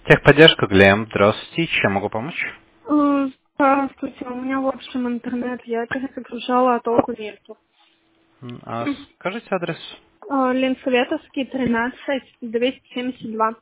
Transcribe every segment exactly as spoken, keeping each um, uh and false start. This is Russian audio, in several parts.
Техподдержка, Глеб. Здравствуйте. Чем могу помочь? Э, Здравствуйте, у меня в общем интернет, я перезагружала, а толку нету. М, А скажите адрес. Э, Ленсоветовский, тринадцать, двести семьдесят два.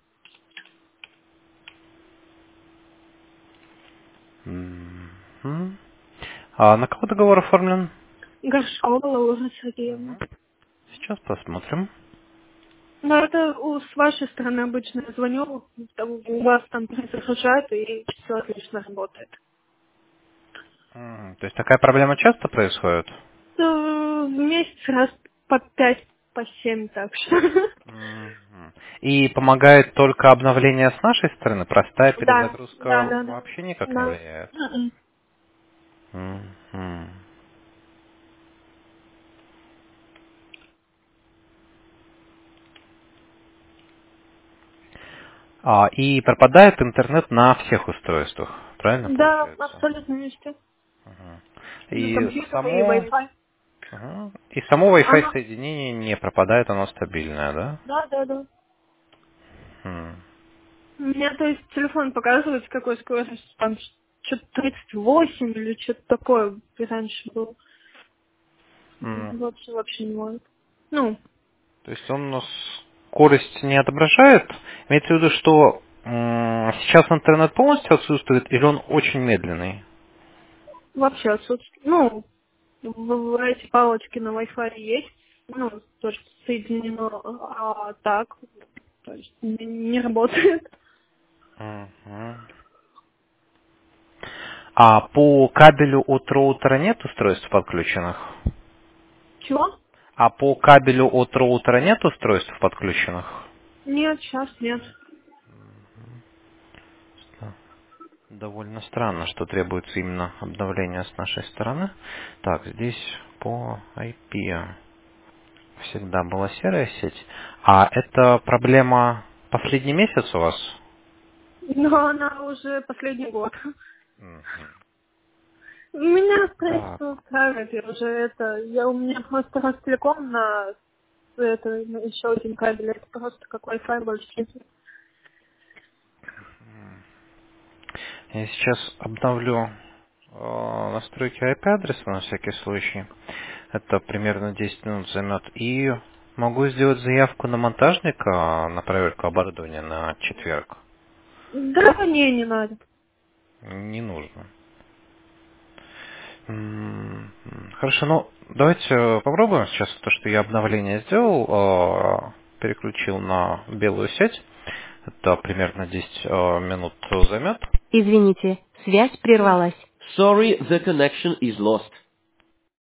Мгм. А на кого договор оформлен? Горшкова Лаура Сергеевна. Мгм. Сейчас посмотрим. Но это у- с вашей стороны обычно я звоню, там у вас там перезагружают и все отлично работает. Мгм. То есть такая проблема часто происходит? Э, В месяц раз по пять, по семь, так что. Мгм. И помогает только обновление с нашей стороны? Простая Да, да, перезагрузка да, да. вообще никак не Да. влияет? Мгм. Мгм. А, и пропадает интернет на всех устройствах, правильно Да, получается? абсолютно везде. Мгм. На И компьютере и само, Wi-Fi. мгм. И само Wi-Fi Ага. соединение не пропадает, оно стабильное, да? Да, да, да. М. У меня, то есть, телефон показывает, с какой скоростью, там, что-то тридцать восемь или что-то такое раньше было. М. Вообще, вообще не может. Ну, То есть он у нас скорость не отображает? Имеется в виду, что м, сейчас интернет полностью отсутствует или он очень медленный? вообще отсутствует. Ну, в, в эти палочки на Wi-Fi есть, ну, то, что соединено, а так, то есть, не, не работает. Мгм. А по кабелю от роутера нет устройств подключенных? Чего? А по кабелю от роутера нет устройств подключенных? Нет, сейчас нет. Да. Довольно странно, что требуется именно обновление с нашей стороны. Так, здесь по ай пи всегда была серая сеть. А это проблема последний месяц у вас? Но она уже последний год. Мгм. Меня, в Так. принципе, устраивает. Я уже это... Я, у меня просто Ростелеком на это на еще один кабель. Это просто как Wi-Fi больше. Я сейчас обновлю э, настройки ай пи-адреса на всякий случай. Это примерно десять минут займет. И могу сделать заявку на монтажника на проверку оборудования на четверг. Да, не, не надо. Не нужно. М, Хорошо, ну давайте э, попробуем сейчас то, что я обновление сделал, э, переключил на белую сеть. Это примерно десять э, минут займет. Извините, связь прервалась. Sorry, the connection is lost.